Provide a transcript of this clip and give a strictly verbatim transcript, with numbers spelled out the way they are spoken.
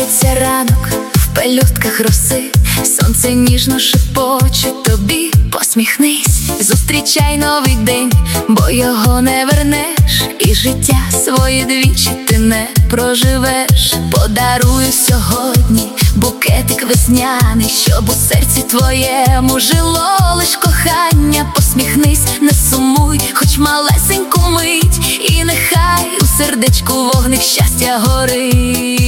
Повертається ранок в пелюстках роси, сонце ніжно шепоче тобі, посміхнись, зустрічай новий день, бо його не вернеш, і життя своє двічі ти не проживеш. Подарую сьогодні букетик весняний, щоб у серці твоєму жило лиш кохання. Посміхнись, не сумуй, хоч малесеньку мить, і нехай у сердечку вогник щастя горить.